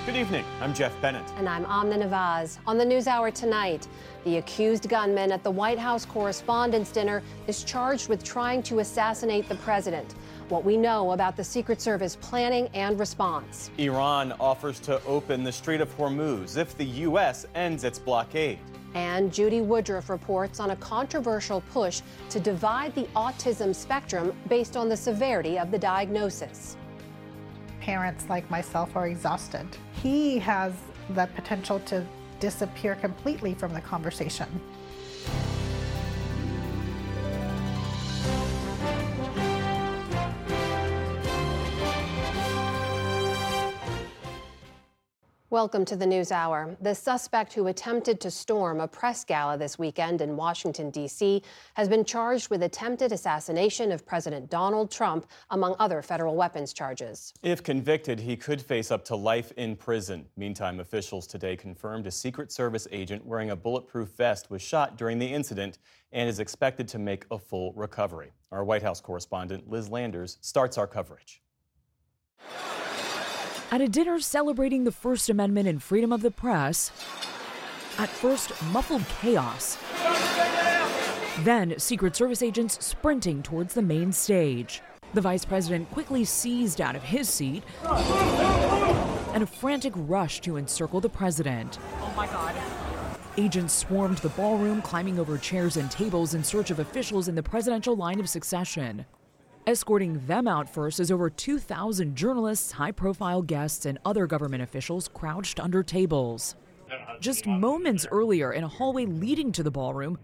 Good evening, I'm Jeff Bennett. And I'm Amna Nawaz. On the NewsHour tonight, the accused gunman at the White House Correspondents' Dinner is charged with trying to assassinate the president. What we know about the Secret Service planning and response. Iran offers to open the Strait of Hormuz if the U.S. ends its blockade. And Judy Woodruff reports on a controversial push to divide the autism spectrum based on the severity of the diagnosis. Parents like myself are exhausted. He has the potential to disappear completely from the conversation. Welcome to the NewsHour. The suspect who attempted to storm a press gala this weekend in Washington, D.C., has been charged with attempted assassination of President Donald Trump, among other federal weapons charges. If convicted, he could face up to life in prison. Meantime, officials today confirmed a Secret Service agent wearing a bulletproof vest was shot during the incident and is expected to make a full recovery. Our White House correspondent, Liz Landers, starts our coverage. At a dinner celebrating the First Amendment and freedom of the press, at first muffled chaos, then Secret Service agents sprinting towards the main stage. The vice president quickly seized out of his seat and a frantic rush to encircle the president. Oh my God. Agents swarmed the ballroom, climbing over chairs and tables in search of officials in the presidential line of succession. Escorting them out first as over 2,000 journalists, high-profile guests, and other government officials crouched under tables. Just moments earlier, in a hallway leading to the ballroom,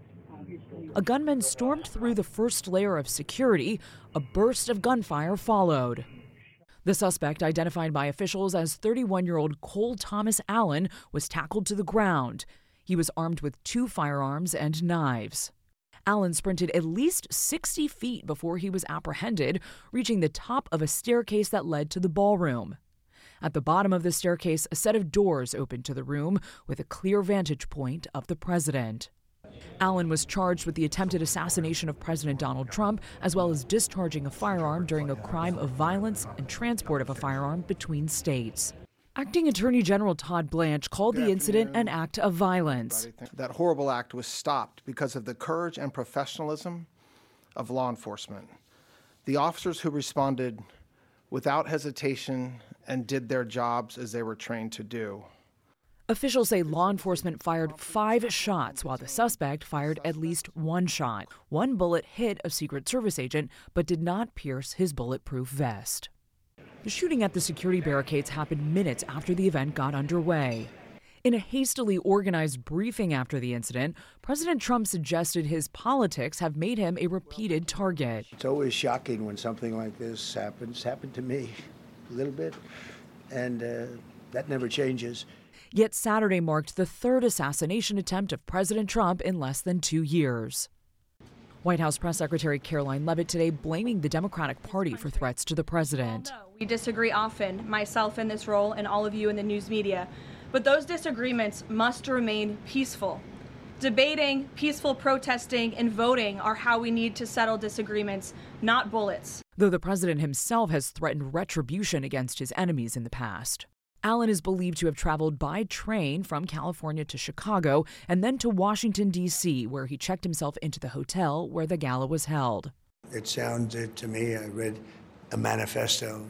a gunman stormed through the first layer of security. A burst of gunfire followed. The suspect, identified by officials as 31-year-old Cole Thomas Allen, was tackled to the ground. He was armed with 2 firearms and knives. Allen sprinted at least 60 feet before he was apprehended, reaching the top of a staircase that led to the ballroom. At the bottom of the staircase, a set of doors opened to the room with a clear vantage point of the president. Allen was charged with the attempted assassination of President Donald Trump, as well as discharging a firearm during a crime of violence and transport of a firearm between states. Acting Attorney General Todd Blanche called the incident an act of violence. That horrible act was stopped because of the courage and professionalism of law enforcement. The officers who responded without hesitation and did their jobs as they were trained to do. Officials say law enforcement fired 5 shots while the suspect fired at least 1 shot. 1 bullet hit a Secret Service agent but did not pierce his bulletproof vest. The shooting at the security barricades happened minutes after the event got underway. In a hastily organized briefing after the incident, President Trump suggested his politics have made him a repeated target. It's always shocking when something like this happens. Happened to me a little bit, and that never changes. Yet Saturday marked the 3rd assassination attempt of President Trump in less than 2 years. White House Press Secretary Caroline Leavitt today blaming the Democratic Party for threats to the president. We disagree often, myself in this role and all of you in the news media, but those disagreements must remain peaceful. Debating, peaceful protesting, and voting are how we need to settle disagreements, not bullets. Though the president himself has threatened retribution against his enemies in the past. Allen is believed to have traveled by train from California to Chicago and then to Washington, D.C., where he checked himself into the hotel where the gala was held. It sounded to me, I read a manifesto.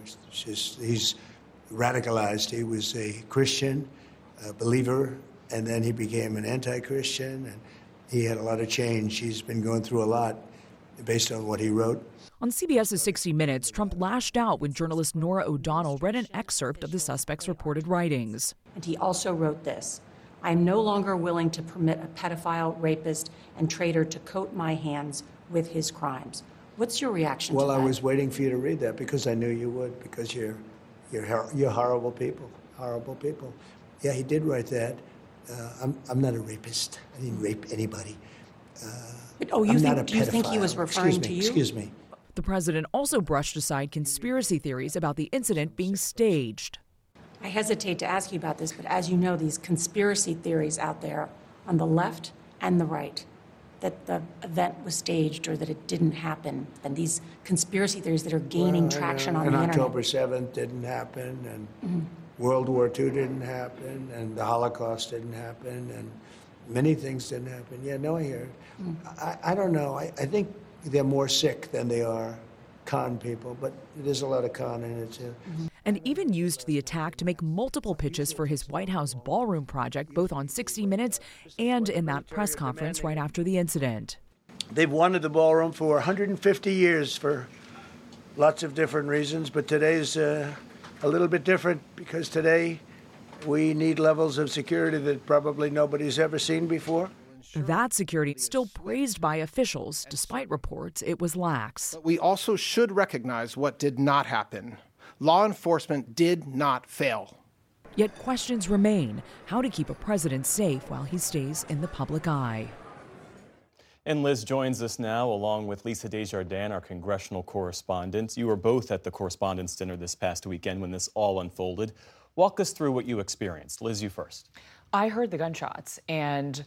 He's radicalized. He was a Christian, a believer, and then he became an anti-Christian, and he had a lot of change. He's been going through a lot based on what he wrote. On CBS's 60 Minutes, Trump lashed out when journalist Norah O'Donnell read an excerpt of the suspect's reported writings. And he also wrote this: "I am no longer willing to permit a pedophile, rapist, and traitor to coat my hands with his crimes." What's your reaction to that? Well, I was waiting for you to read that because I knew you would, because you're horrible people, horrible people. Yeah, he did write that. I'm not a rapist. I didn't rape anybody. Do you think he was referring to you? Excuse me. The president also brushed aside conspiracy theories about the incident being staged. I hesitate to ask you about this, but as you know, these conspiracy theories out there on the left and the right, that the event was staged or that it didn't happen, and these conspiracy theories that are gaining traction on the internet. And October 7th didn't happen, and World War II didn't happen, and the Holocaust didn't happen, and many things didn't happen. Yeah, no, I hear it. I don't know. I think they're more sick than they are con people, but there's a lot of con in it, too. And even used the attack to make multiple pitches for his White House ballroom project, both on 60 Minutes and in that press conference right after the incident. They've wanted the ballroom for 150 years for lots of different reasons, but today's a little bit different because today we need levels of security that probably nobody's ever seen before. That security still praised by officials, despite reports it was lax. But we also should recognize what did not happen. Law enforcement did not fail. Yet questions remain how to keep a president safe while he stays in the public eye. And Liz joins us now, along with Lisa Desjardins, our congressional correspondent. You were both at the Correspondents' Dinner this past weekend when this all unfolded. Walk us through what you experienced. Liz, you first. I heard the gunshots, and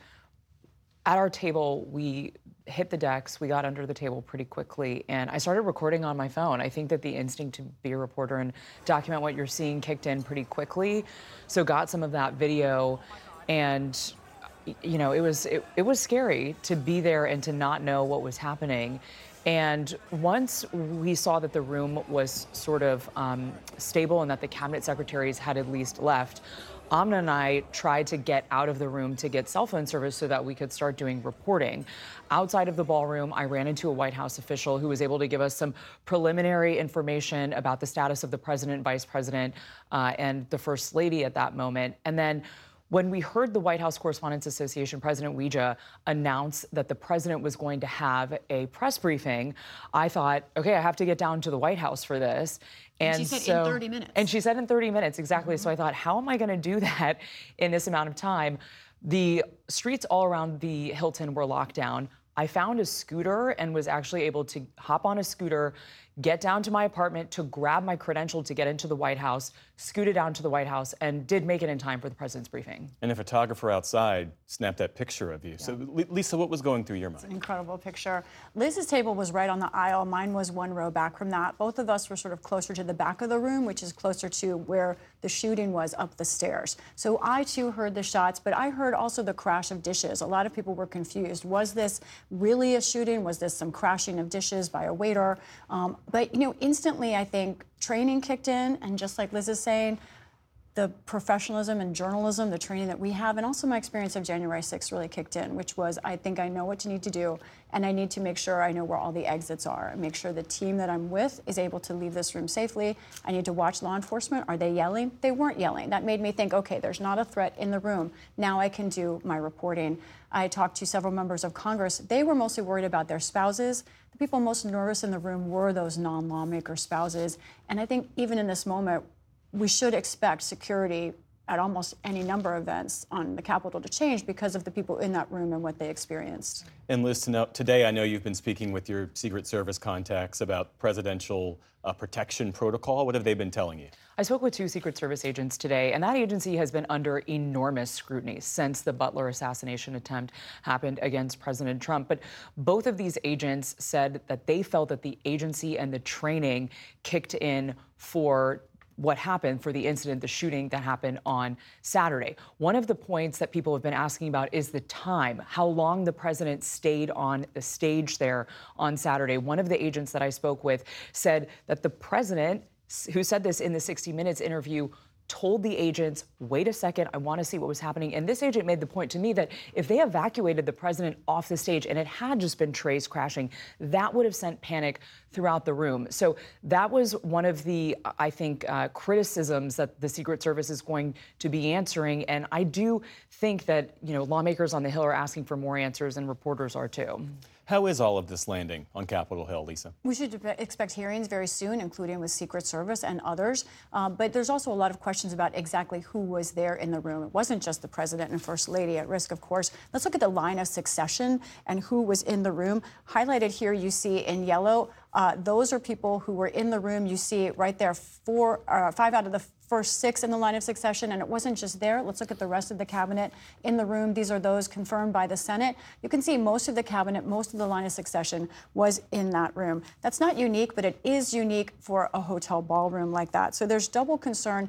at our table, we hit the decks. We got under the table pretty quickly, and I started recording on my phone. I think that the instinct to be a reporter and document what you're seeing kicked in pretty quickly. So got some of that video, and you know, it was scary to be there and to not know what was happening. And once we saw that the room was sort of stable and that the cabinet secretaries had at least left, Amna and I tried to get out of the room to get cell phone service so that we could start doing reporting. Outside of the ballroom, I ran into a White House official who was able to give us some preliminary information about the status of the president, vice president, and the first lady at that moment. And then when we heard the White House Correspondents Association President Weija announce that the president was going to have a press briefing, I thought, okay, I have to get down to the White House for this. And she said in 30 minutes. And she said in 30 minutes, exactly. So I thought, how am I going to do that in this amount of time? The streets all around the Hilton were locked down. I found a scooter and was actually able to hop on a scooter, get down to my apartment to grab my credential to get into the White House, scooted down to the White House, and did make it in time for the president's briefing. And a photographer outside snapped that picture of you. Yeah. So, Lisa, what was going through your mind? It's an incredible picture. Liz's table was right on the aisle. Mine was one row back from that. Both of us were sort of closer to the back of the room, which is closer to where the shooting was up the stairs. So I, too, heard the shots, but I heard also the crash of dishes. A lot of people were confused. Was this really a shooting? Was this some crashing of dishes by a waiter? But, you know, instantly, I think training kicked in, and just like Liz is saying, the professionalism and journalism, the training that we have, and also my experience of January 6th really kicked in, which was, I think I know what to need to do, and I need to make sure I know where all the exits are, and make sure the team that I'm with is able to leave this room safely. I need to watch law enforcement. Are they yelling? They weren't yelling. That made me think, okay, there's not a threat in the room. Now I can do my reporting. I talked to several members of Congress. They were mostly worried about their spouses. The people most nervous in the room were those non-lawmaker spouses. And I think even in this moment, we should expect security at almost any number of events on the Capitol to change because of the people in that room and what they experienced. And Liz, today I know you've been speaking with your Secret Service contacts about presidential protection protocol. What have they been telling you? I spoke with 2 Secret Service agents today, and that agency has been under enormous scrutiny since the Butler assassination attempt happened against President Trump. But both of these agents said that they felt that the agency and the training kicked in for what happened, for the incident, the shooting that happened on Saturday. One of the points that people have been asking about is the time, how long the president stayed on the stage there on Saturday. One of the agents that I spoke with said that the president, who said this in the 60 Minutes interview, told the agents, wait a second, I want to see what was happening. And this agent made the point to me that if they evacuated the president off the stage and it had just been trays crashing, that would have sent panic throughout the room. So that was one of the, I think, criticisms that the Secret Service is going to be answering. And I do think that, you know, lawmakers on the Hill are asking for more answers, and reporters are too. How is all of this landing on Capitol Hill, Lisa? We should expect hearings very soon, including with Secret Service and others. But there's also a lot of questions about exactly who was there in the room. It wasn't just the president and first lady at risk, of course. Let's look at the line of succession and who was in the room. Highlighted here, you see in yellow, those are people who were in the room. You see right there, 5 out of the first 6 in the line of succession, and it wasn't just there. Let's look at the rest of the cabinet in the room. These are those confirmed by the Senate. You can see most of the cabinet, most of the line of succession was in that room. That's not unique, but it is unique for a hotel ballroom like that. So there's double concern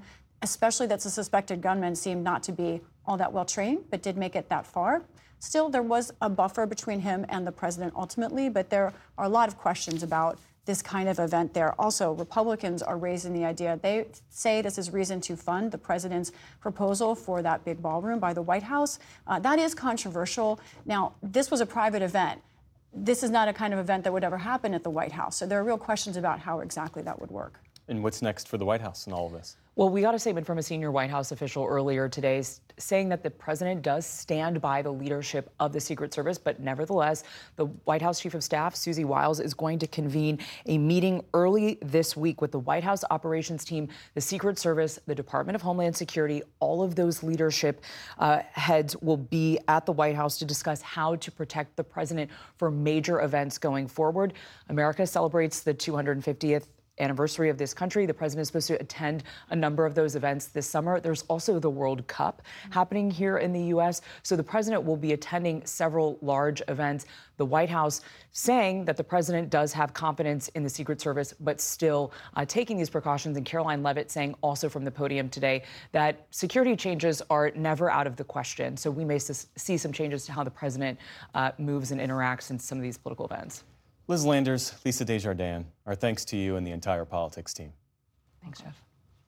especially that the suspected gunman seemed not to be all that well trained, but did make it that far. Still, there was a buffer between him and the president ultimately, but there are a lot of questions about this kind of event there. Also, Republicans are raising the idea. They say this is reason to fund the president's proposal for that big ballroom by the White House. That is controversial. Now, this was a private event. This is not a kind of event that would ever happen at the White House. So there are real questions about how exactly that would work. And what's next for the White House in all of this? Well, we got a statement from a senior White House official earlier today saying that the president does stand by the leadership of the Secret Service, but nevertheless, the White House Chief of Staff, Susie Wiles, is going to convene a meeting early this week with the White House operations team, the Secret Service, the Department of Homeland Security. All of those leadership heads will be at the White House to discuss how to protect the president for major events going forward. America celebrates the 250th anniversary of this country. The president is supposed to attend a number of those events this summer. There's also the World Cup happening here in the U.S. So the president will be attending several large events. The White House saying that the president does have confidence in the Secret Service, but still taking these precautions. And Caroline Leavitt saying also from the podium today that security changes are never out of the question. So we may see some changes to how the president moves and interacts in some of these political events. Liz Landers, Lisa Desjardins, our thanks to you and the entire politics team. Thanks, Jeff.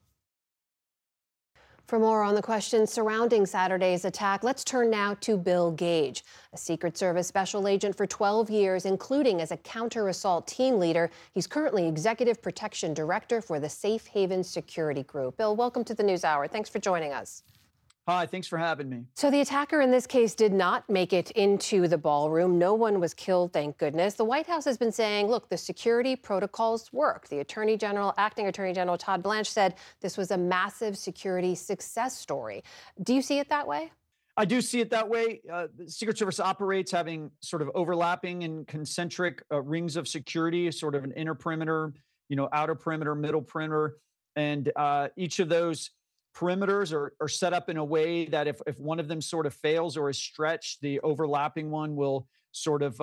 For more on the questions surrounding Saturday's attack, let's turn now to Bill Gage, a Secret Service special agent for 12 years, including as a counter-assault team leader. He's currently Executive Protection Director for the Safe Haven Security Group. Bill, welcome to the NewsHour. Thanks for joining us. Hi, thanks for having me. So the attacker in this case did not make it into the ballroom. No one was killed, thank goodness. The White House has been saying, look, the security protocols work. The acting Attorney General Todd Blanche said this was a massive security success story. Do you see it that way? I do see it that way. The Secret Service operates having sort of overlapping and concentric rings of security, sort of an inner perimeter, outer perimeter, middle perimeter. And each of those perimeters are set up in a way that if one of them sort of fails or is stretched, the overlapping one will sort of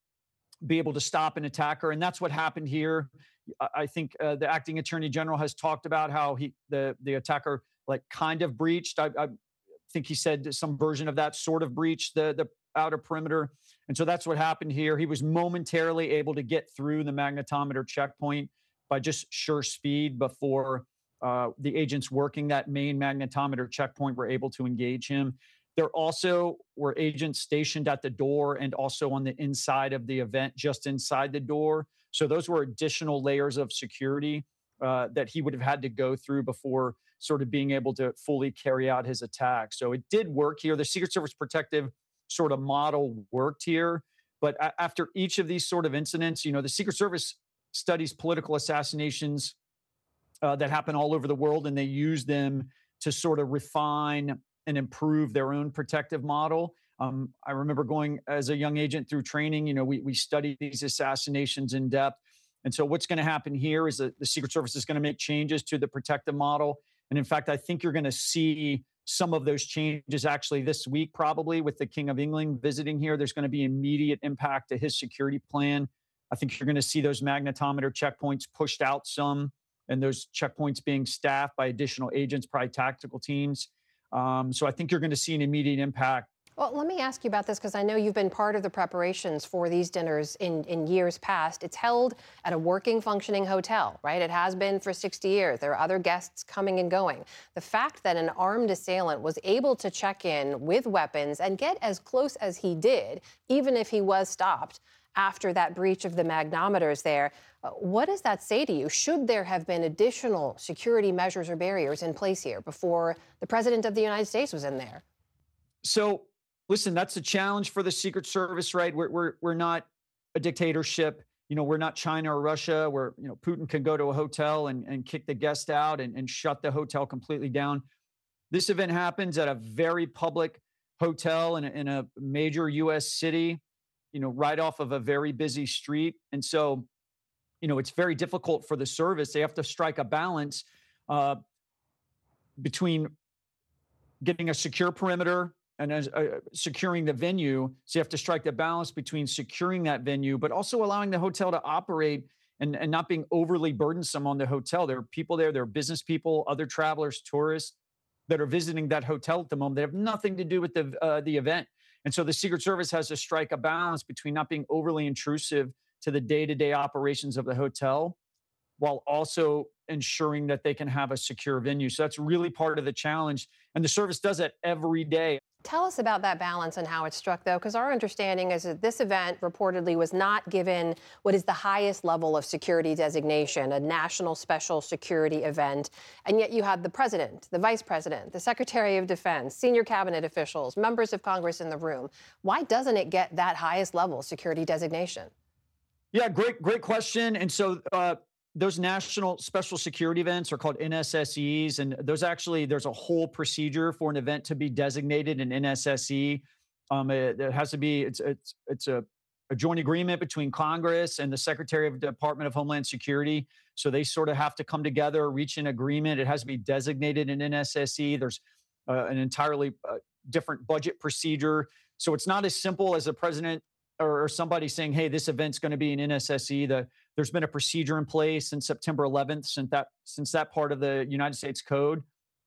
be able to stop an attacker. And that's what happened here. I think the acting Attorney General has talked about how the attacker kind of breached. I think he said some version of that sort of breached the outer perimeter. And so that's what happened here. He was momentarily able to get through the magnetometer checkpoint by just sheer speed before the agents working that main magnetometer checkpoint were able to engage him. There also were agents stationed at the door and also on the inside of the event, just inside the door. So those were additional layers of security that he would have had to go through before sort of being able to fully carry out his attack. So it did work here. The Secret Service protective sort of model worked here. But after each of these sort of incidents, the Secret Service studies political assassinations that happen all over the world, and they use them to sort of refine and improve their own protective model. I remember going as a young agent through training, we studied these assassinations in depth. And so what's going to happen here is that the Secret Service is going to make changes to the protective model. And in fact, I think you're going to see some of those changes actually this week, probably with the King of England visiting here. There's going to be immediate impact to his security plan. I think you're going to see those magnetometer checkpoints pushed out some, and those checkpoints being staffed by additional agents, probably tactical teams. So I think you're going to see an immediate impact. Well, let me ask you about this because I know you've been part of the preparations for these dinners in years past. It's held at a working, functioning hotel, right? It has been for 60 years. There are other guests coming and going. The fact that an armed assailant was able to check in with weapons and get as close as he did, even if he was stopped after that breach of the magnometers there, what does that say to you? Should there have been additional security measures or barriers in place here before the President of the United States was in there? So, listen, that's a challenge for the Secret Service, right? We're not a dictatorship. We're not China or Russia where, Putin can go to a hotel and kick the guest out and shut the hotel completely down. This event happens at a very public hotel in a major U.S. city, right off of a very busy street. And so, it's very difficult for the service. They have to strike a balance between getting a secure perimeter and securing the venue. So you have to strike the balance between securing that venue, but also allowing the hotel to operate and not being overly burdensome on the hotel. There are people there, there are business people, other travelers, tourists that are visiting that hotel at the moment. They have nothing to do with the event. And so the Secret Service has to strike a balance between not being overly intrusive to the day-to-day operations of the hotel while also ensuring that they can have a secure venue. So that's really part of the challenge. And the service does that every day. Tell us about that balance and how it's struck, though, because our understanding is that this event reportedly was not given what is the highest level of security designation, a national special security event. And yet you had the president, the vice president, the secretary of defense, senior cabinet officials, members of Congress in the room. Why doesn't it get that highest level security designation? Yeah, great question. And so those national special security events are called NSSEs, and there's a whole procedure for an event to be designated an NSSE. It has to be it's a joint agreement between Congress and the Secretary of the Department of Homeland Security. So they sort of have to come together, reach an agreement. It has to be designated an NSSE. There's an entirely different budget procedure. So it's not as simple as a president or somebody saying, hey, this event's going to be an NSSE. There's been a procedure in place since September 11th, since that part of the United States Code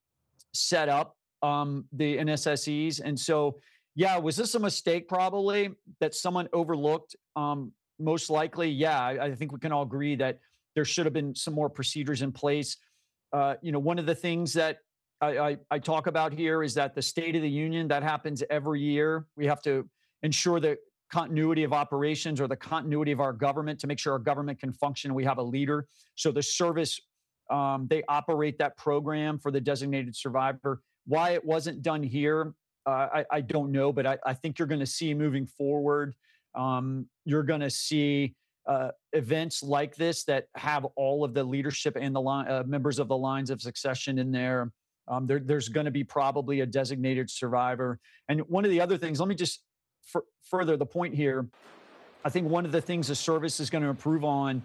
set up the NSSEs. And so, yeah, was this a mistake probably that someone overlooked? Most likely, yeah. I think we can all agree that there should have been some more procedures in place. One of the things that I talk about here is that the State of the Union, that happens every year. We have to ensure that continuity of operations or the continuity of our government to make sure our government can function. We have a leader. So the service, they operate that program for the designated survivor. Why it wasn't done here, I don't know, but I think you're going to see moving forward, you're going to see events like this that have all of the leadership and the members of the lines of succession in there. There's going to be probably a designated survivor. And one of the other things, let me just further the point here. I think one of the things the service is going to improve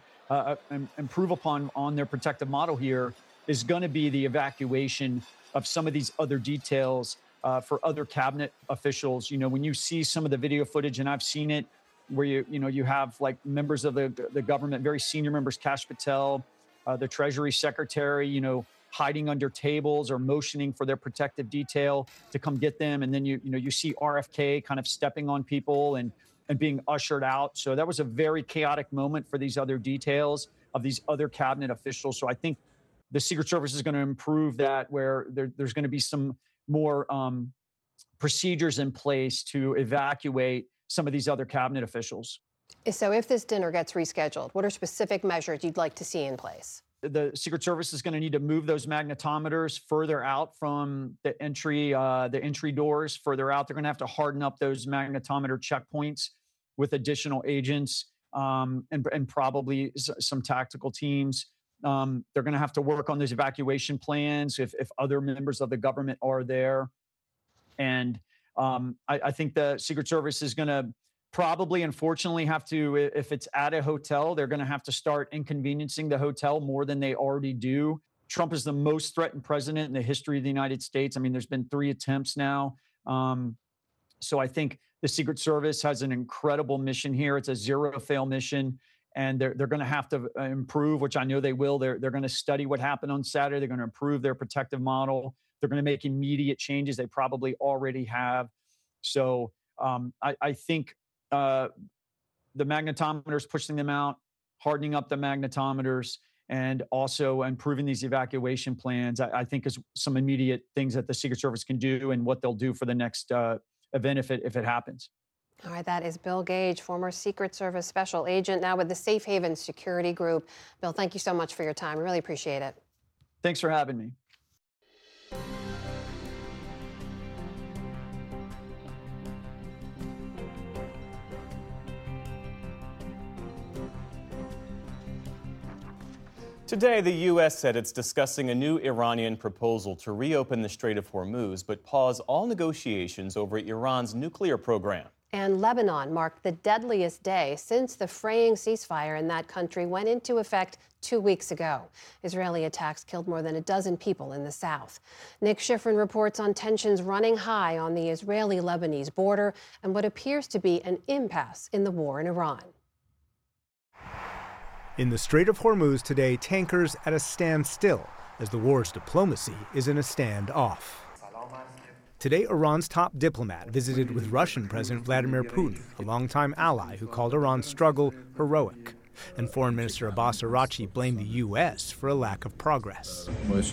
upon on their protective model here is going to be the evacuation of some of these other details for other cabinet officials. When you see some of the video footage, and I've seen it, where you have like members of the government, very senior members, Kash Patel, the Treasury Secretary, hiding under tables or motioning for their protective detail to come get them. And then you see RFK kind of stepping on people and being ushered out. So that was a very chaotic moment for these other details of these other cabinet officials. So I think the Secret Service is going to improve that, where there's going to be some more procedures in place to evacuate some of these other cabinet officials. So if this dinner gets rescheduled, what are specific measures you'd like to see in place? The Secret Service is going to need to move those magnetometers further out from the entry doors, further out. They're going to have to harden up those magnetometer checkpoints with additional agents and probably some tactical teams. They're going to have to work on those evacuation plans if other members of the government are there. And I think the Secret Service is going to probably, unfortunately, have to, if it's at a hotel, they're going to have to start inconveniencing the hotel more than they already do. Trump is the most threatened president in the history of the United States. I mean, there's been 3 attempts now. So I think the Secret Service has an incredible mission here. It's a zero-fail mission, and they're going to have to improve, which I know they will. They're going to study what happened on Saturday. They're going to improve their protective model. They're going to make immediate changes. They probably already have. So I think the magnetometers, pushing them out, hardening up the magnetometers, and also improving these evacuation plans, I think is some immediate things that the Secret Service can do and what they'll do for the next event if it happens. All right, that is Bill Gage, former Secret Service special agent, now with the Safe Haven Security Group. Bill, thank you so much for your time. I really appreciate it. Thanks for having me. Today, the U.S. said it's discussing a new Iranian proposal to reopen the Strait of Hormuz, but pause all negotiations over Iran's nuclear program. And Lebanon marked the deadliest day since the fraying ceasefire in that country went into effect 2 weeks ago. Israeli attacks killed more than a dozen people in the south. Nick Schifrin reports on tensions running high on the Israeli-Lebanese border and what appears to be an impasse in the war in Iran. In the Strait of Hormuz today, tankers at a standstill as the war's diplomacy is in a standoff. Today, Iran's top diplomat visited with Russian President Vladimir Putin, a longtime ally who called Iran's struggle heroic. And Foreign Minister Abbas Araghchi blamed the U.S. for a lack of progress.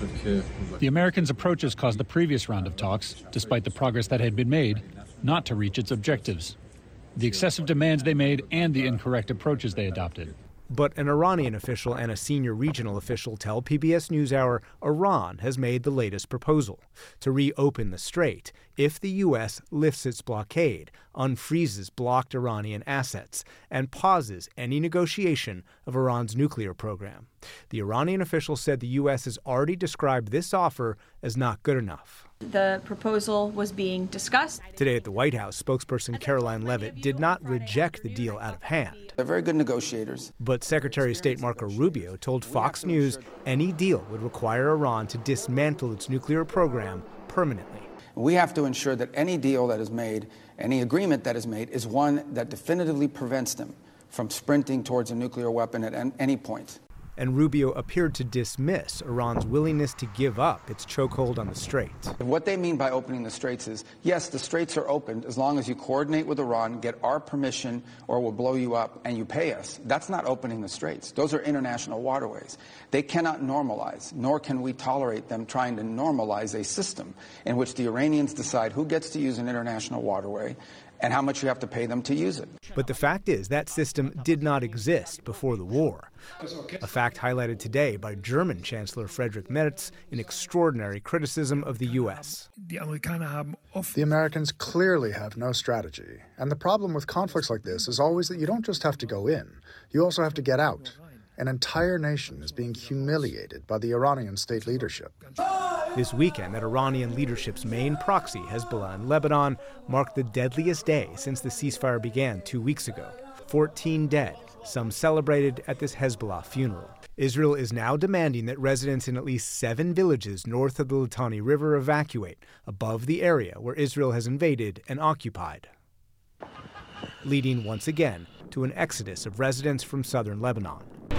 The Americans' approaches caused the previous round of talks, despite the progress that had been made, not to reach its objectives. The excessive demands they made and the incorrect approaches they adopted. But an Iranian official and a senior regional official tell PBS NewsHour Iran has made the latest proposal to reopen the strait if the U.S. lifts its blockade, unfreezes blocked Iranian assets, and pauses any negotiation of Iran's nuclear program. The Iranian official said the U.S. has already described this offer as not good enough. The proposal was being discussed. Today at the White House, spokesperson Caroline Leavitt did not reject the deal out of hand. They're very good negotiators. But Secretary of State Marco Rubio told Fox News any deal would require Iran to dismantle its nuclear program permanently. We have to ensure that any deal that is made, any agreement that is made, is one that definitively prevents them from sprinting towards a nuclear weapon at any point. And Rubio appeared to dismiss Iran's willingness to give up its chokehold on the strait. What they mean by opening the straits is, yes, the straits are opened as long as you coordinate with Iran, get our permission, or we'll blow you up, and you pay us. That's not opening the straits. Those are international waterways. They cannot normalize, nor can we tolerate them trying to normalize a system in which the Iranians decide who gets to use an international waterway and how much you have to pay them to use it. But the fact is that system did not exist before the war. A fact highlighted today by German Chancellor Friedrich Merz in extraordinary criticism of the U.S. The Americans clearly have no strategy. And the problem with conflicts like this is always that you don't just have to go in, you also have to get out. An entire nation is being humiliated by the Iranian state leadership. This weekend, that Iranian leadership's main proxy, Hezbollah in Lebanon, marked the deadliest day since the ceasefire began 2 weeks ago. 14 dead, some celebrated at this Hezbollah funeral. Israel is now demanding that residents in at least 7 villages north of the Litani River evacuate above the area where Israel has invaded and occupied, leading once again to an exodus of residents from southern Lebanon.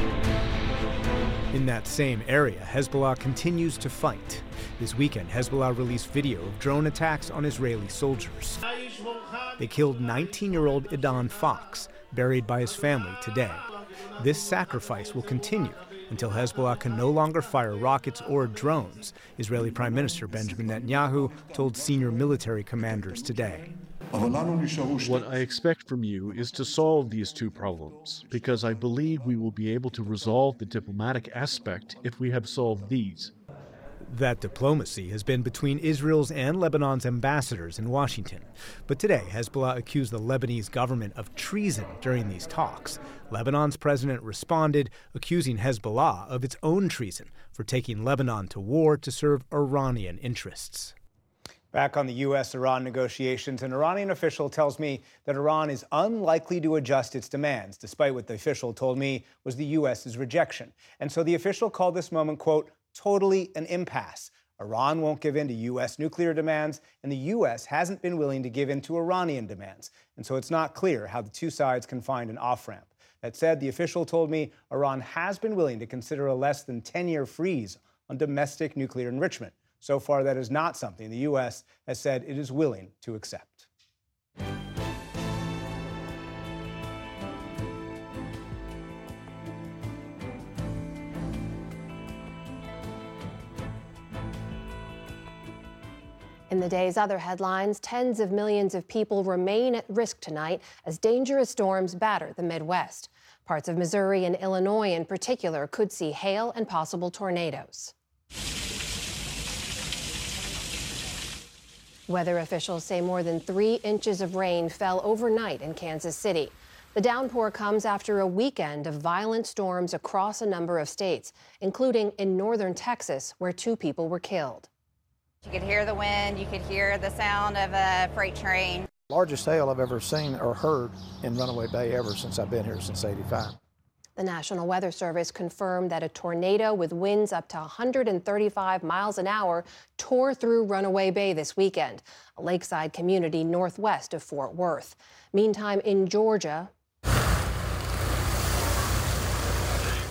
In that same area, Hezbollah continues to fight. This weekend, Hezbollah released video of drone attacks on Israeli soldiers. They killed 19-year-old Idan Fox, buried by his family today. This sacrifice will continue until Hezbollah can no longer fire rockets or drones, Israeli Prime Minister Benjamin Netanyahu told senior military commanders today. What I expect from you is to solve these two problems, because I believe we will be able to resolve the diplomatic aspect if we have solved these. That diplomacy has been between Israel's and Lebanon's ambassadors in Washington. But today, Hezbollah accused the Lebanese government of treason during these talks. Lebanon's president responded, accusing Hezbollah of its own treason for taking Lebanon to war to serve Iranian interests. Back on the U.S.-Iran negotiations, an Iranian official tells me that Iran is unlikely to adjust its demands, despite what the official told me was the U.S.'s rejection. And so the official called this moment, quote, totally an impasse. Iran won't give in to U.S. nuclear demands, and the U.S. hasn't been willing to give in to Iranian demands. And so it's not clear how the two sides can find an off-ramp. That said, the official told me Iran has been willing to consider a less than 10-year freeze on domestic nuclear enrichment. So far, that is not something the U.S. has said it is willing to accept. In the day's other headlines, tens of millions of people remain at risk tonight as dangerous storms batter the Midwest. Parts of Missouri and Illinois in particular could see hail and possible tornadoes. Weather officials say more than 3 inches of rain fell overnight in Kansas City. The downpour comes after a weekend of violent storms across a number of states, including in northern Texas, where 2 people were killed. You could hear the wind, you could hear the sound of a freight train. Largest hail I've ever seen or heard in Runaway Bay ever since I've been here since '85. The National Weather Service confirmed that a tornado with winds up to 135 miles an hour tore through Runaway Bay this weekend, a lakeside community northwest of Fort Worth. Meantime, in Georgia,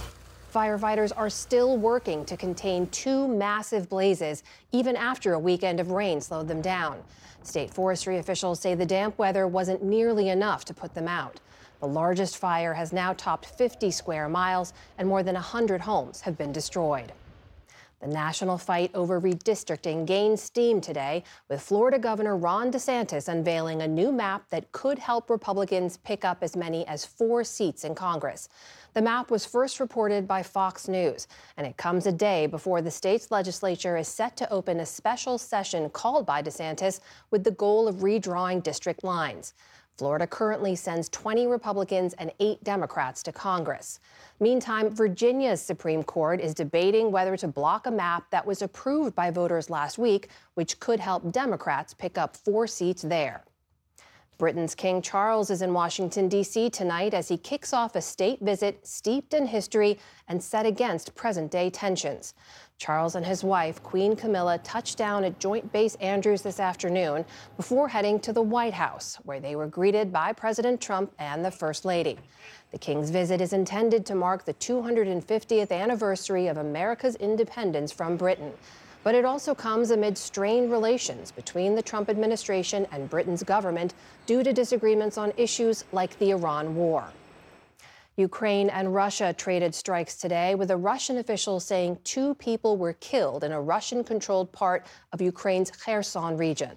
Firefighters are still working to contain two massive blazes, even after a weekend of rain slowed them down. State forestry officials say the damp weather wasn't nearly enough to put them out. The largest fire has now topped 50 square miles, and more than 100 homes have been destroyed. The national fight over redistricting gained steam today, with Florida Governor Ron DeSantis unveiling a new map that could help Republicans pick up as many as 4 seats in Congress. The map was first reported by Fox News, and it comes a day before the state's legislature is set to open a special session called by DeSantis with the goal of redrawing district lines. Florida currently sends 20 Republicans and 8 Democrats to Congress. Meantime, Virginia's Supreme Court is debating whether to block a map that was approved by voters last week, which could help Democrats pick up 4 seats there. Britain's King Charles is in Washington, D.C. tonight as he kicks off a state visit steeped in history and set against present-day tensions. Charles and his wife, Queen Camilla, touched down at Joint Base Andrews this afternoon before heading to the White House, where they were greeted by President Trump and the First Lady. The King's visit is intended to mark the 250th anniversary of America's independence from Britain. But it also comes amid strained relations between the Trump administration and Britain's government due to disagreements on issues like the Iran war. Ukraine and Russia traded strikes today, with a Russian official saying 2 people were killed in a Russian-controlled part of Ukraine's Kherson region.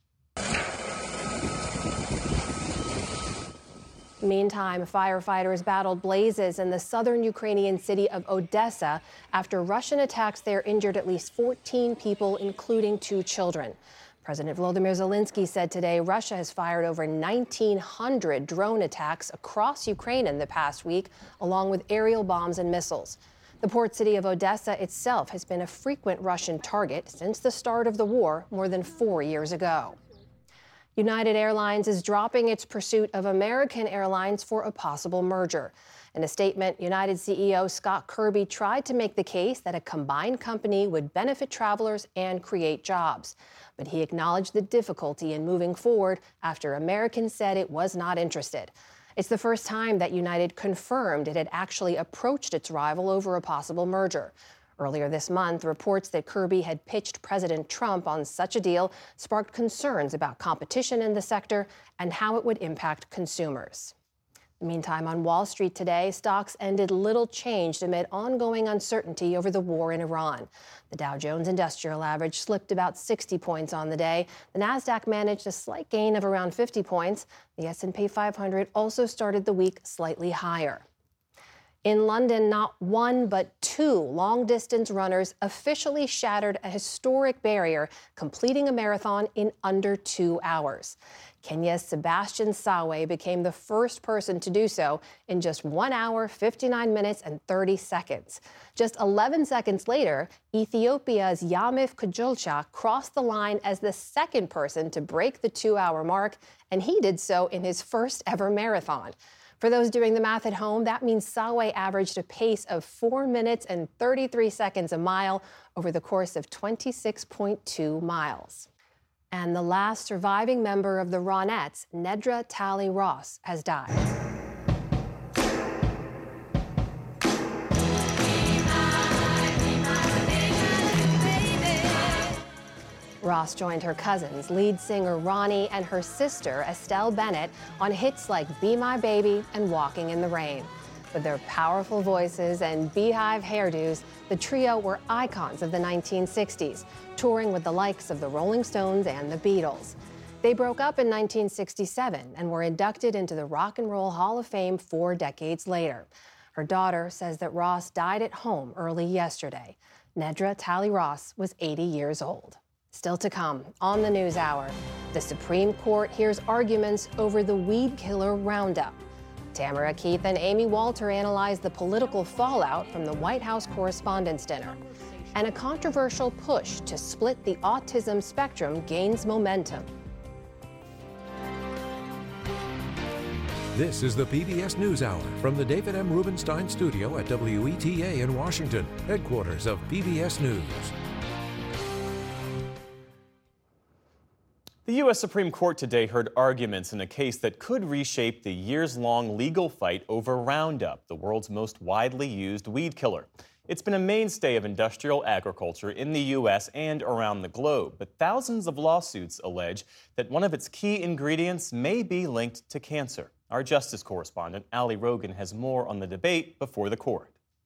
Meantime, firefighters battled blazes in the southern Ukrainian city of Odessa after Russian attacks there injured at least 14 people, including 2 children. President Volodymyr Zelensky said today Russia has fired over 1,900 drone attacks across Ukraine in the past week, along with aerial bombs and missiles. The port city of Odessa itself has been a frequent Russian target since the start of the war more than 4 years ago. United Airlines is dropping its pursuit of American Airlines for a possible merger. In a statement, United CEO Scott Kirby tried to make the case that a combined company would benefit travelers and create jobs. But he acknowledged the difficulty in moving forward after American said it was not interested. It's the first time that United confirmed it had actually approached its rival over a possible merger. Earlier this month, reports that Kirby had pitched President Trump on such a deal sparked concerns about competition in the sector and how it would impact consumers. Meantime, on Wall Street today, stocks ended little changed amid ongoing uncertainty over the war in Iran. The Dow Jones Industrial Average slipped about 60 points on the day. The Nasdaq managed a slight gain of around 50 points. The S&P 500 also started the week slightly higher. In London, not 1 but 2 long-distance runners officially shattered a historic barrier, completing a marathon in under 2 hours. Kenya's Sebastian Sawe became the first person to do so in just 1 hour, 59 minutes, and 30 seconds. Just 11 seconds later, Ethiopia's Yamif Kajolcha crossed the line as the second person to break the 2-hour mark, and he did so in his first ever marathon. For those doing the math at home, that means Sawe averaged a pace of 4 minutes and 33 seconds a mile over the course of 26.2 miles. And the last surviving member of the Ronettes, Nedra Talley-Ross, has died. Ross joined her cousins, lead singer Ronnie and her sister Estelle Bennett, on hits like Be My Baby and Walking in the Rain. With their powerful voices and beehive hairdos, the trio were icons of the 1960s, touring with the likes of the Rolling Stones and the Beatles. They broke up in 1967 and were inducted into the Rock and Roll Hall of Fame 4 decades later. Her daughter says that Ross died at home early yesterday. Nedra Talley-Ross was 80 years old. Still to come on the NewsHour, the Supreme Court hears arguments over the weed killer Roundup. Tamara Keith and Amy Walter analyze the political fallout from the White House Correspondents' Dinner. And a controversial push to split the autism spectrum gains momentum. This is the PBS NewsHour from the David M. Rubenstein studio at WETA in Washington, headquarters of PBS News. The U.S. Supreme Court today heard arguments in a case that could reshape the years-long legal fight over Roundup, the world's most widely used weed killer. It's been a mainstay of industrial agriculture in the U.S. and around the globe, but thousands of lawsuits allege that one of its key ingredients may be linked to cancer. Our justice correspondent, Ali Rogan, has more on the debate before the court.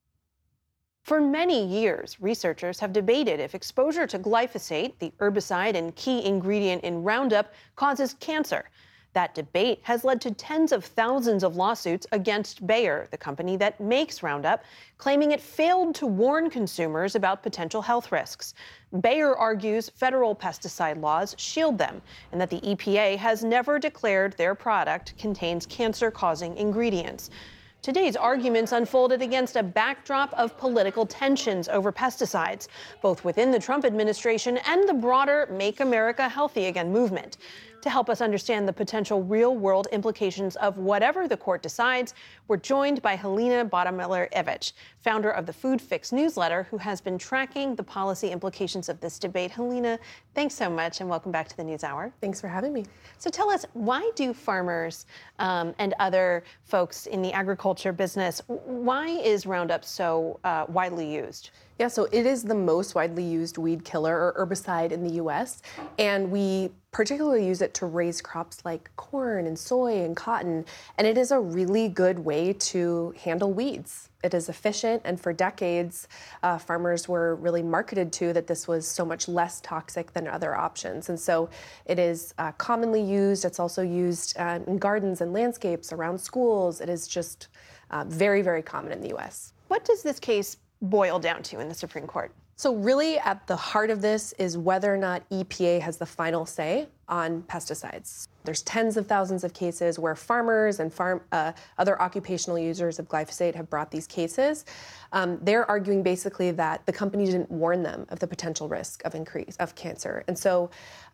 For many years, researchers have debated if exposure to glyphosate, the herbicide and key ingredient in Roundup, causes cancer. That debate has led to tens of thousands of lawsuits against Bayer, the company that makes Roundup, claiming it failed to warn consumers about potential health risks. Bayer argues federal pesticide laws shield them and that the EPA has never declared their product contains cancer-causing ingredients. Today's arguments unfolded against a backdrop of political tensions over pesticides, both within the Trump administration and the broader Make America Healthy Again movement. To help us understand the potential real-world implications of whatever the court decides, we're joined by Helena Bottomiller-Evich, founder of the Food Fix newsletter, who has been tracking the policy implications of this debate. Helena, thanks so much, and welcome back to the NewsHour. Thanks for having me. So tell us, why do farmers and other folks in the agriculture business, why is Roundup so widely used? Yeah, so it is the most widely used weed killer or herbicide in the U.S., and we particularly use it to raise crops like corn and soy and cotton, and it is a really good way to handle weeds. It is efficient, and for decades, farmers were really marketed to that this was so much less toxic than other options. And so it is commonly used. It's also used in gardens and landscapes around schools. It is just very, very common in the U.S. What does this case boil down to in the Supreme Court? So really at the heart of this is whether or not EPA has the final say on pesticides. There's tens of thousands of cases where farmers and other occupational users of glyphosate have brought these cases. They're arguing basically that the company didn't warn them of the potential risk of cancer. And so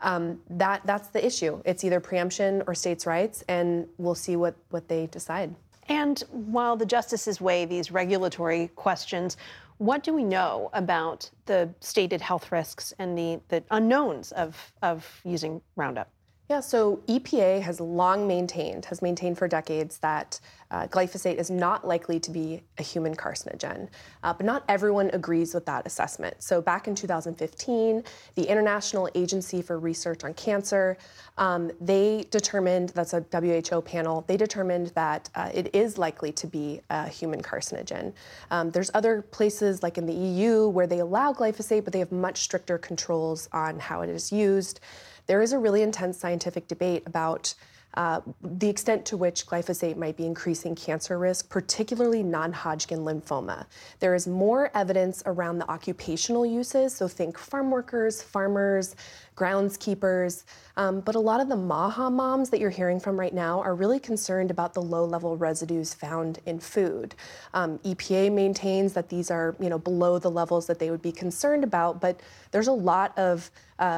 that's the issue. It's either preemption or states' rights, and we'll see what they decide. And while the justices weigh these regulatory questions, what do we know about the stated health risks and the unknowns of using Roundup? Yeah, so EPA has maintained for decades that glyphosate is not likely to be a human carcinogen. But not everyone agrees with that assessment. So back in 2015, the International Agency for Research on Cancer, they determined, that's a WHO panel, they determined that it is likely to be a human carcinogen. There's other places like in the EU where they allow glyphosate, but they have much stricter controls on how it is used. There is a really intense scientific debate about the extent to which glyphosate might be increasing cancer risk, particularly non-Hodgkin lymphoma. There is more evidence around the occupational uses, so think farm workers, farmers, groundskeepers, but a lot of the MAHA moms that you're hearing from right now are really concerned about the low-level residues found in food. EPA maintains that these are, below the levels that they would be concerned about, but there's a lot of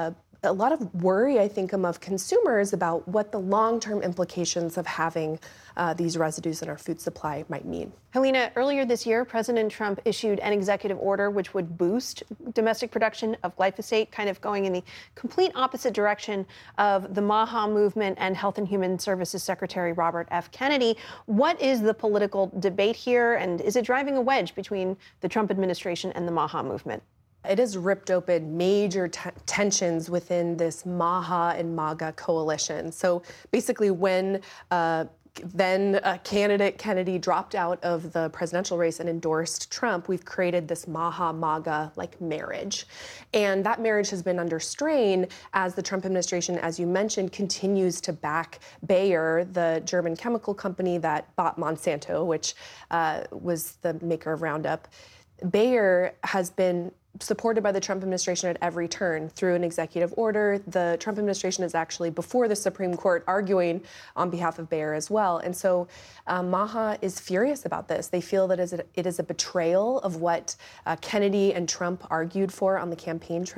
worry, I think, among consumers about what the long-term implications of having these residues in our food supply might mean. Helena, earlier this year, President Trump issued an executive order which would boost domestic production of glyphosate, kind of going in the complete opposite direction of the MAHA movement and Health and Human Services Secretary Robert F. Kennedy. What is the political debate here, and is it driving a wedge between the Trump administration and the MAHA movement? It has ripped open major tensions within this MAHA and MAGA coalition. So basically when then candidate Kennedy dropped out of the presidential race and endorsed Trump, we've created this MAHA-MAGA marriage. And that marriage has been under strain as the Trump administration, as you mentioned, continues to back Bayer, the German chemical company that bought Monsanto, which was the maker of Roundup. Bayer has been supported by the Trump administration at every turn through an executive order. The Trump administration is actually before the Supreme Court arguing on behalf of Bayer as well. And so MAHA is furious about this. They feel that it is a betrayal of what Kennedy and Trump argued for on the campaign trail.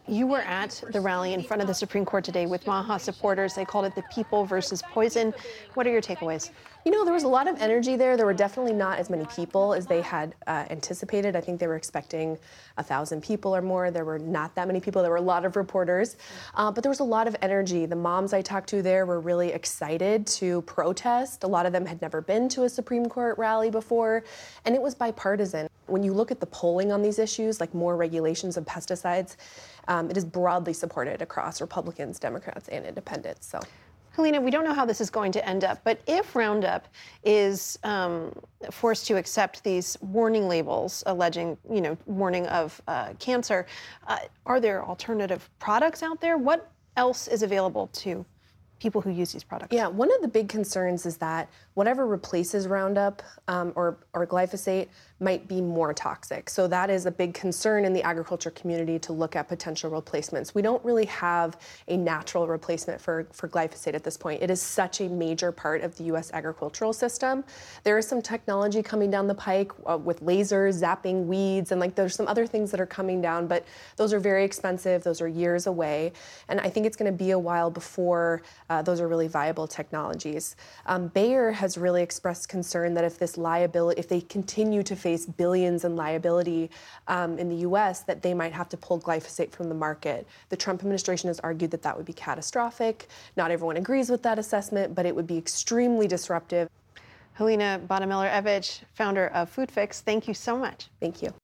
You were at the rally in front of the Supreme Court today with Maha supporters. They called it the people versus poison. What are your takeaways? You know, there was a lot of energy there. There were definitely not as many people as they had anticipated. I think they were expecting 1,000 people or more. There were not that many people. There were a lot of reporters, but there was a lot of energy. The moms I talked to there were really excited to protest. A lot of them had never been to a Supreme Court rally before, and it was bipartisan. When you look at the polling on these issues, like more regulations of pesticides, it is broadly supported across Republicans, Democrats, and independents. So. Helena, we don't know how this is going to end up, but if Roundup is forced to accept these warning labels alleging, warning of cancer, are there alternative products out there? What else is available to people who use these products? Yeah, one of the big concerns is that whatever replaces Roundup or glyphosate might be more toxic. So that is a big concern in the agriculture community to look at potential replacements. We don't really have a natural replacement for glyphosate at this point. It is such a major part of the U.S. agricultural system. There is some technology coming down the pike with lasers, zapping weeds, and there's some other things that are coming down, but those are very expensive. Those are years away. And I think it's going to be a while before those are really viable technologies. Bayer has really expressed concern that if they continue to face billions in liability in the U.S., that they might have to pull glyphosate from the market. The Trump administration has argued that that would be catastrophic. Not everyone agrees with that assessment, but it would be extremely disruptive. Helena Bottemiller-Evich, founder of Food Fix, thank you so much. Thank you.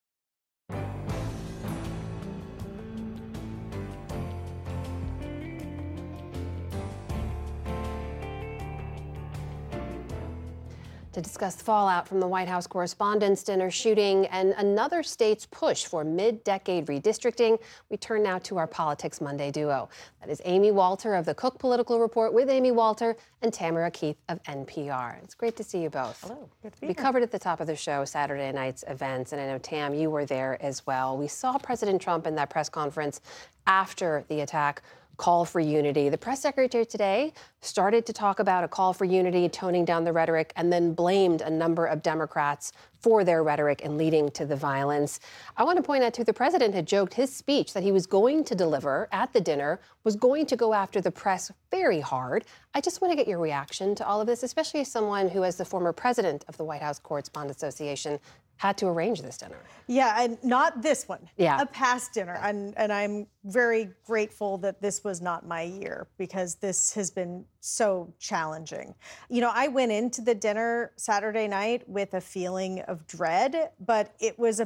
To discuss the fallout from the White House Correspondents' Dinner shooting and another state's push for mid-decade redistricting, we turn now to our Politics Monday duo. That is Amy Walter of the Cook Political Report with Amy Walter and Tamara Keith of NPR. It's great to see you both. Hello, good to be We here. covered at the top of the show Saturday night's events, and I know, Tam, you were there as well. We saw President Trump in that press conference after the attack call for unity. The press secretary today started to talk about a call for unity, toning down the rhetoric, and then blamed a number of Democrats for their rhetoric and leading to the violence. I want to point out, too, the president had joked his speech that he was going to deliver at the dinner was going to go after the press very hard. I just want to get your reaction to all of this, especially as someone who, as the former president of the White House Correspondents Association, had to arrange this dinner. Yeah, and not this one. Yeah. A past dinner. And I'm very grateful that this was not my year, because this has been so challenging. I went into the dinner Saturday night with a feeling of dread, but it was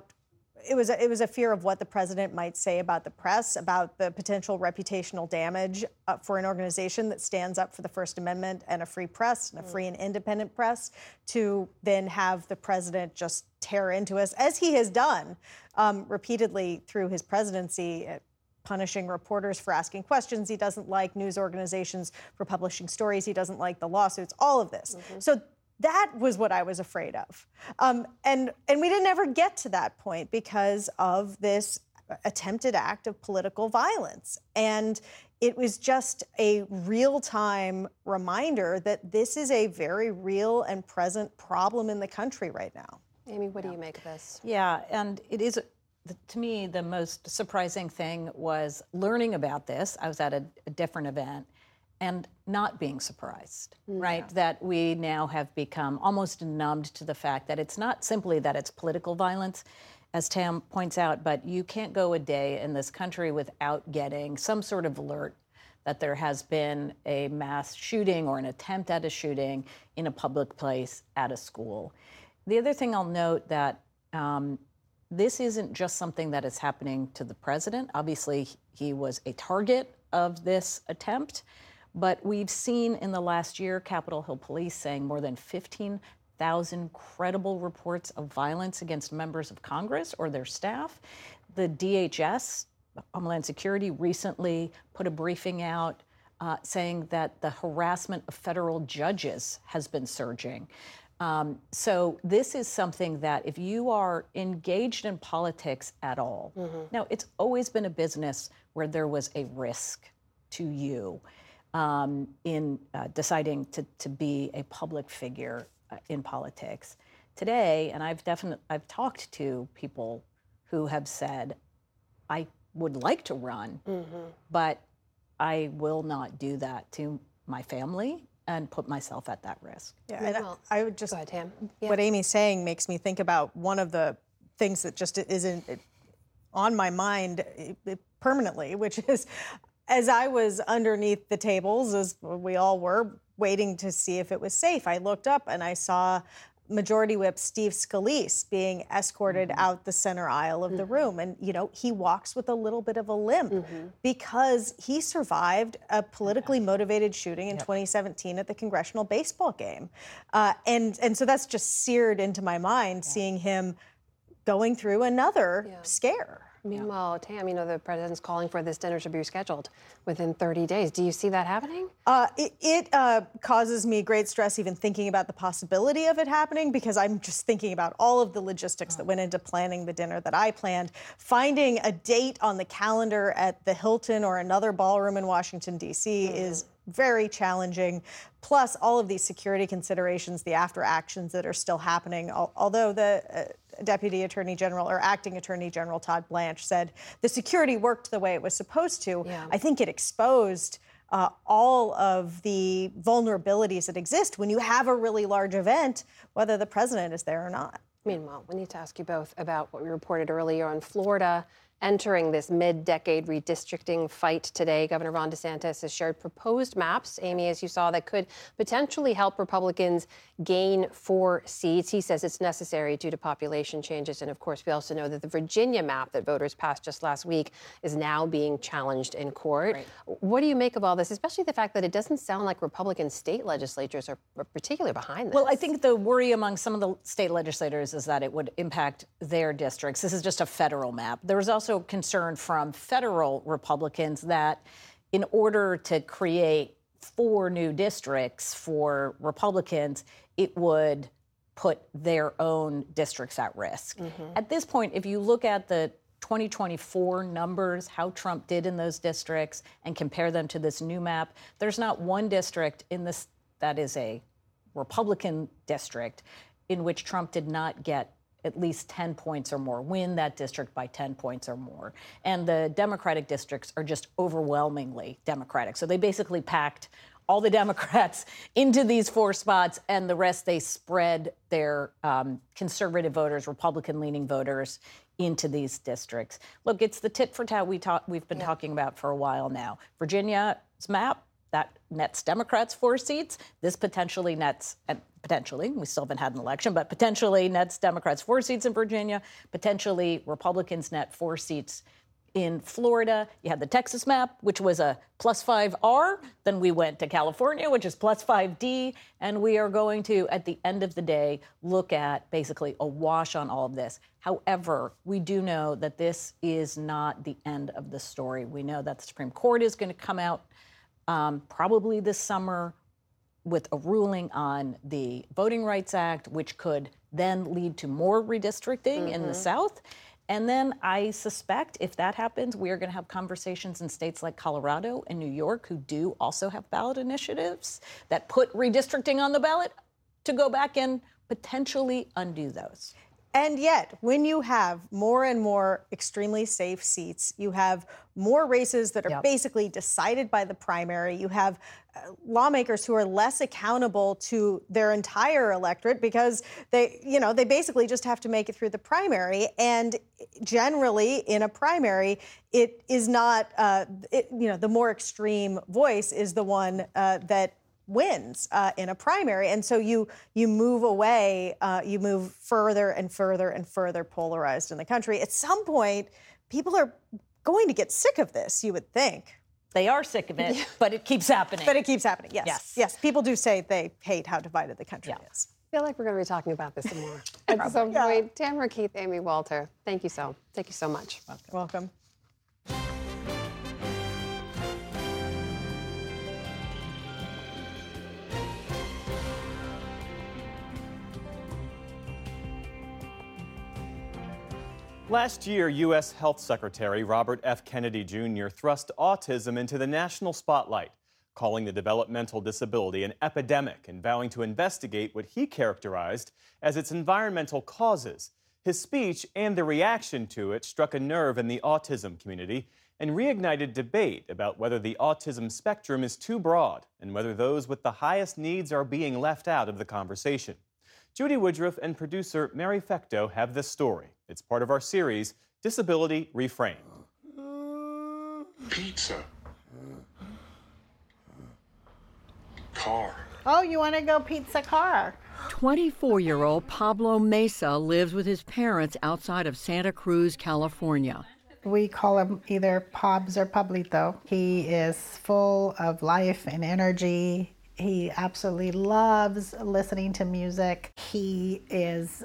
a fear of what the president might say about the press, about the potential reputational damage for an organization that stands up for the First Amendment and a free press and a free and independent press, to then have the president just tear into us, as he has done repeatedly through his presidency, punishing reporters for asking questions he doesn't like, news organizations for publishing stories he doesn't like, the lawsuits, all of this. So that was what I was afraid of. And we didn't ever get to that point because of this attempted act of political violence. And it was just a real-time reminder that this is a very real and present problem in the country right now. Amy, what do you make of this? Yeah, and it is, to me, the most surprising thing was learning about this. I was at a different event and not being surprised, right? That we now have become almost numbed to the fact that it's not simply that it's political violence, as Tam points out, but you can't go a day in this country without getting some sort of alert that there has been a mass shooting or an attempt at a shooting in a public place at a school. The other thing I'll note that this isn't just something that is happening to the president. Obviously, he was a target of this attempt, but we've seen in the last year Capitol Hill Police saying more than 15,000 credible reports of violence against members of Congress or their staff. The DHS, Homeland Security, recently put a briefing out saying that the harassment of federal judges has been surging. So this is something that if you are engaged in politics at all, now it's always been a business where there was a risk to you in deciding to be a public figure in politics. Today, and I've talked to people who have said, I would like to run, but I will not do that to my family and put myself at that risk. Yeah, and I would just, what Amy's saying makes me think about one of the things that just isn't on my mind permanently, which is, as I was underneath the tables, as we all were, waiting to see if it was safe, I looked up and I saw Majority Whip Steve Scalise being escorted out the center aisle of the room. And, you know, he walks with a little bit of a limp because he survived a politically motivated shooting in 2017 at the congressional baseball game. And so that's just seared into my mind, seeing him going through another scare. Meanwhile, Tam, you know, the president's calling for this dinner to be rescheduled within 30 days. Do you see that happening? It causes me great stress even thinking about the possibility of it happening, because I'm just thinking about all of the logistics that went into planning the dinner that I planned. Finding a date on the calendar at the Hilton or another ballroom in Washington, D.C. is very challenging. Plus, all of these security considerations, the after actions that are still happening. Although the Deputy Attorney General or Acting Attorney General Todd Blanche said the security worked the way it was supposed to, I think it exposed all of the vulnerabilities that exist when you have a really large event, whether the president is there or not. Meanwhile, we need to ask you both about what we reported earlier on Florida entering this mid-decade redistricting fight today. Governor Ron DeSantis has shared proposed maps, Amy, as you saw, that could potentially help Republicans gain 4 seats. He says it's necessary due to population changes. And of course, we also know that the Virginia map that voters passed just last week is now being challenged in court. Right. What do you make of all this, especially the fact that it doesn't sound like Republican state legislatures are particularly behind this? Well, I think the worry among some of the state legislators is that it would impact their districts. This is just a federal map. There was also concern from federal Republicans that in order to create 4 new districts for Republicans, it would put their own districts at risk. At this point, if you look at the 2024 numbers, how Trump did in those districts, and compare them to this new map, there's not one district in this that is a Republican district in which Trump did not get at least 10 points or more, win that district by 10 points or more. And the Democratic districts are just overwhelmingly Democratic. So they basically packed all the Democrats into these 4 spots, and the rest they spread their conservative voters, Republican-leaning voters into these districts. Look, it's the tit for tat we've been talking about for a while now. Virginia's map, that nets Democrats 4 seats. This potentially nets, we still haven't had an election, but potentially nets Democrats 4 seats in Virginia. Potentially Republicans net 4 seats in Florida. You had the Texas map, which was a +5R. Then we went to California, which is +5D. And we are going to, at the end of the day, look at basically a wash on all of this. However, we do know that this is not the end of the story. We know that the Supreme Court is going to come out probably this summer with a ruling on the Voting Rights Act, which could then lead to more redistricting in the South. And then I suspect if that happens, we are going to have conversations in states like Colorado and New York, who do also have ballot initiatives that put redistricting on the ballot, to go back and potentially undo those. And yet, when you have more and more extremely safe seats, you have more races that are basically decided by the primary. You have lawmakers who are less accountable to their entire electorate because they basically just have to make it through the primary. And generally, in a primary, it is not, the more extreme voice is the one that wins in a primary. And so you move away, you move further and further and further polarized in the country. At some point, people are going to get sick of this, you would think. They are sick of it, but it keeps happening. But it keeps happening, yes. Yes, people do say they hate how divided the country is. I feel like we're going to be talking about this some more at some point. Tamara Keith, Amy Walter, thank you so much. Welcome. Last year, U.S. Health Secretary Robert F. Kennedy Jr. thrust autism into the national spotlight, calling the developmental disability an epidemic and vowing to investigate what he characterized as its environmental causes. His speech and the reaction to it struck a nerve in the autism community and reignited debate about whether the autism spectrum is too broad and whether those with the highest needs are being left out of the conversation. Judy Woodruff and producer Mary Fecto have this story. It's part of our series, Disability Reframed. Pizza. Car. Oh, you want to go pizza car? 24-year-old Pablo Mesa lives with his parents outside of Santa Cruz, California. We call him either Pobs or Pablito. He is full of life and energy. He absolutely loves listening to music. He is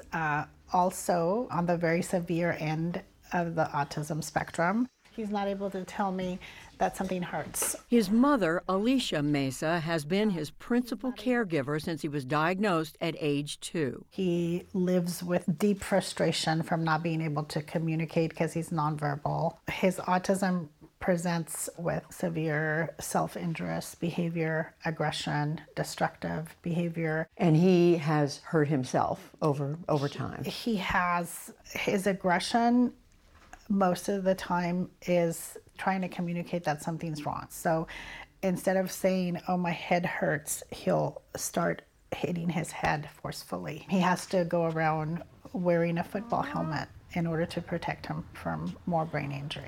also on the very severe end of the autism spectrum. He's not able to tell me that something hurts. His mother, Alicia Mesa, has been his principal caregiver since he was diagnosed at age 2. He lives with deep frustration from not being able to communicate because he's nonverbal. His autism presents with severe self-injurious behavior, aggression, destructive behavior. And he has hurt himself over time. He has his aggression most of the time is trying to communicate that something's wrong. So instead of saying, oh, my head hurts, he'll start hitting his head forcefully. He has to go around wearing a football helmet in order to protect him from more brain injury.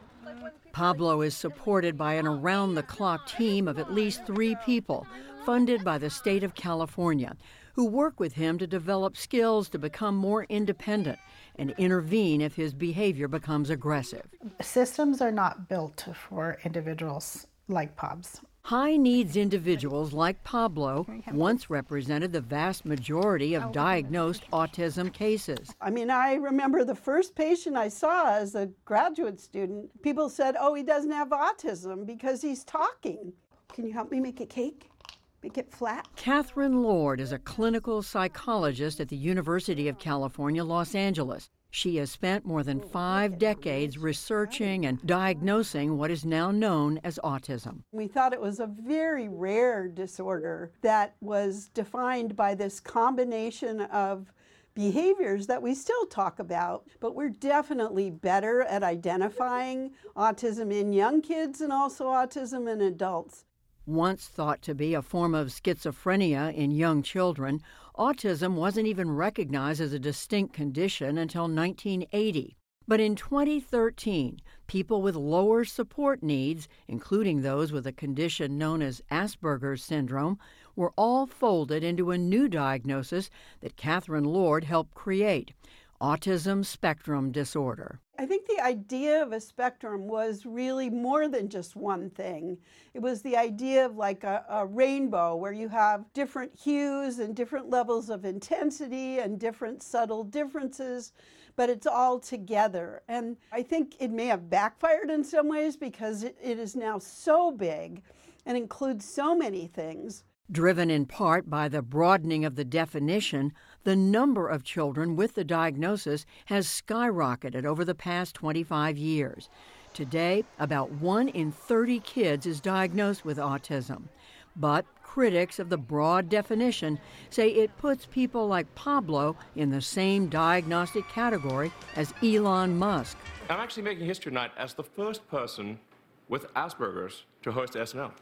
Pablo is supported by an around-the-clock team of at least 3 people, funded by the state of California, who work with him to develop skills to become more independent and intervene if his behavior becomes aggressive. Systems are not built for individuals like Pobs. High-needs individuals like Pablo once represented the vast majority of diagnosed autism cases. I mean, I remember the first patient I saw as a graduate student, people said, oh, he doesn't have autism because he's talking. Can you help me make a cake? Make it flat? Catherine Lord is a clinical psychologist at the University of California, Los Angeles. She has spent more than 5 decades researching and diagnosing what is now known as autism. We thought it was a very rare disorder that was defined by this combination of behaviors that we still talk about, but we're definitely better at identifying autism in young kids and also autism in adults. Once thought to be a form of schizophrenia in young children, autism wasn't even recognized as a distinct condition until 1980. But in 2013, people with lower support needs, including those with a condition known as Asperger's syndrome, were all folded into a new diagnosis that Catherine Lord helped create: autism spectrum disorder. I think the idea of a spectrum was really more than just one thing. It was the idea of like a rainbow where you have different hues and different levels of intensity and different subtle differences, but it's all together. And I think it may have backfired in some ways because it is now so big and includes so many things. Driven in part by the broadening of the definition, the number of children with the diagnosis has skyrocketed over the past 25 years. Today, about 1 in 30 kids is diagnosed with autism. But critics of the broad definition say it puts people like Pablo in the same diagnostic category as Elon Musk. I'm actually making history tonight as the first person with Asperger's to host SNL.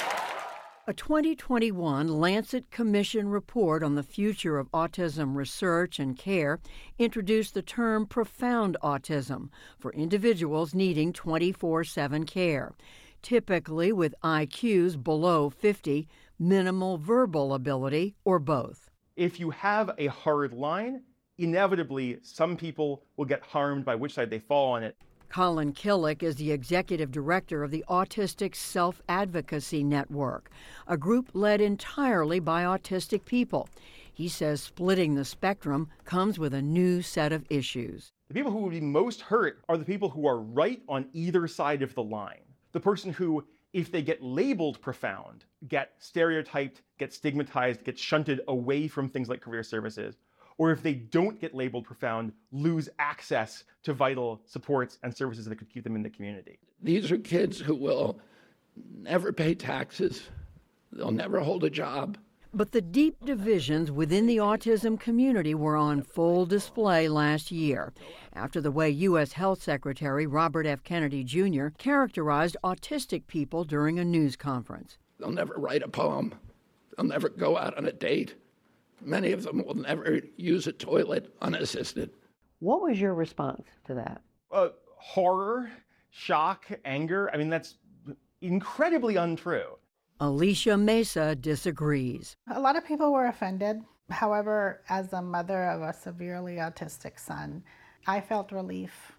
A 2021 Lancet Commission report on the future of autism research and care introduced the term profound autism for individuals needing 24/7 care, typically with IQs below 50, minimal verbal ability, or both. If you have a hard line, inevitably some people will get harmed by which side they fall on it. Colin Killick is the executive director of the Autistic Self-Advocacy Network, a group led entirely by autistic people. He says splitting the spectrum comes with a new set of issues. The people who will be most hurt are the people who are right on either side of the line. The person who, if they get labeled profound, get stereotyped, get stigmatized, get shunted away from things like career services, or if they don't get labeled profound, lose access to vital supports and services that could keep them in the community. These are kids who will never pay taxes. They'll never hold a job. But the deep divisions within the autism community were on full display last year after the way U.S. Health Secretary Robert F. Kennedy Jr. characterized autistic people during a news conference. They'll never write a poem. They'll never go out on a date. Many of them will never use a toilet unassisted. What was your response to that? Horror, shock, anger. I mean, that's incredibly untrue. Alicia Mesa disagrees. A lot of people were offended. However, as a mother of a severely autistic son, I felt relief.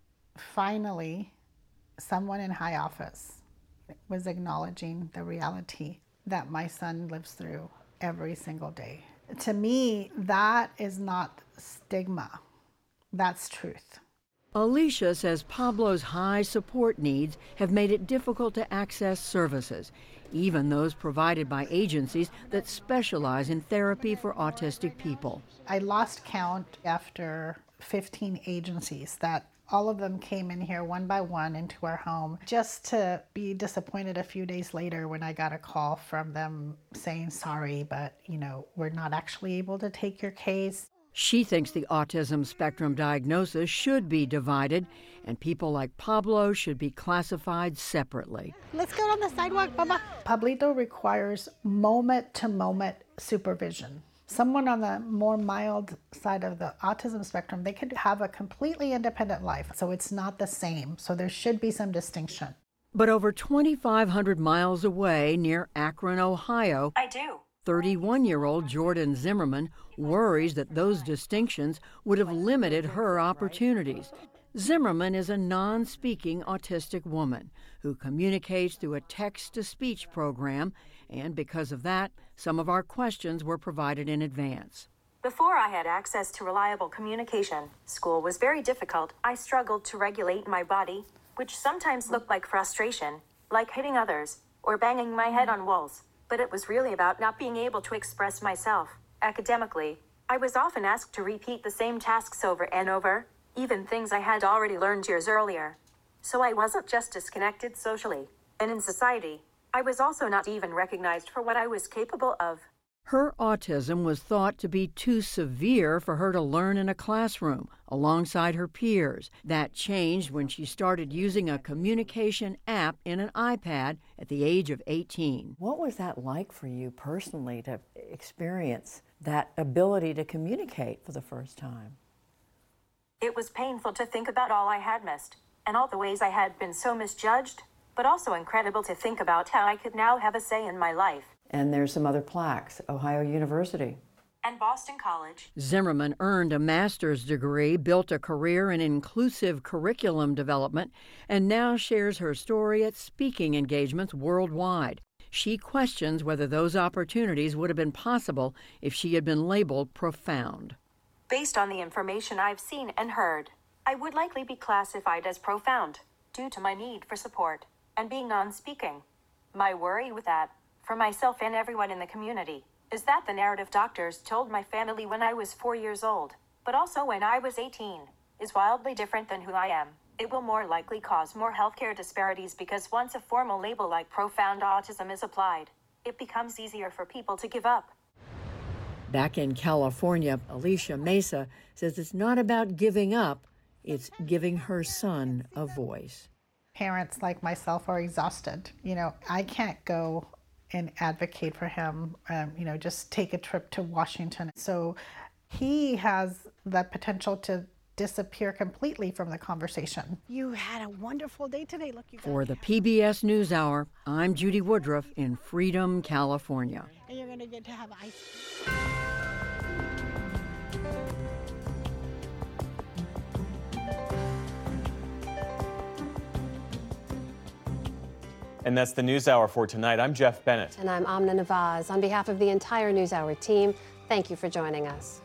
Finally, someone in high office was acknowledging the reality that my son lives through every single day. To me, that is not stigma. That's truth. Alicia says Pablo's high support needs have made it difficult to access services, even those provided by agencies that specialize in therapy for autistic people. I lost count after 15 agencies that all of them came in here one by one into our home, just to be disappointed a few days later when I got a call from them saying, sorry, but we're not actually able to take your case. She thinks the autism spectrum diagnosis should be divided and people like Pablo should be classified separately. Let's go on the sidewalk, Baba. Pablito requires moment-to-moment supervision. Someone on the more mild side of the autism spectrum, they could have a completely independent life, so it's not the same. So there should be some distinction. But over 2,500 miles away near Akron, Ohio, 31-year-old Jordan Zimmerman worries that those distinctions would have limited her opportunities. Zimmerman is a non-speaking autistic woman who communicates through a text-to-speech program, and because of that, some of our questions were provided in advance. Before I had access to reliable communication, school was very difficult. I struggled to regulate my body, which sometimes looked like frustration, like hitting others, or banging my head on walls. But it was really about not being able to express myself. Academically, I was often asked to repeat the same tasks over and over, even things I had already learned years earlier. So I wasn't just disconnected socially, and in society, I was also not even recognized for what I was capable of. Her autism was thought to be too severe for her to learn in a classroom alongside her peers. That changed when she started using a communication app in an iPad at the age of 18. What was that like for you personally to experience that ability to communicate for the first time? It was painful to think about all I had missed, and all the ways I had been so misjudged, but also incredible to think about how I could now have a say in my life. And there's some other plaques, Ohio University. And Boston College. Zimmerman earned a master's degree, built a career in inclusive curriculum development, and now shares her story at speaking engagements worldwide. She questions whether those opportunities would have been possible if she had been labeled profound. Based on the information I've seen and heard, I would likely be classified as profound due to my need for support and being non-speaking. My worry with that, for myself and everyone in the community, is that the narrative doctors told my family when I was 4 years old, but also when I was 18, is wildly different than who I am. It will more likely cause more healthcare disparities because once a formal label like profound autism is applied, it becomes easier for people to give up. Back in California, Alicia Mesa says it's not about giving up, it's giving her son a voice. Parents like myself are exhausted. I can't go and advocate for him, just take a trip to Washington. So he has the potential to disappear completely from the conversation. You had a wonderful day today. Look, you For the PBS NewsHour, I'm Judy Woodruff in Freedom, California. And you're going to get to have ice. And that's the NewsHour for tonight. I'm Jeff Bennett. And I'm Amna Nawaz. On behalf of the entire NewsHour team, thank you for joining us.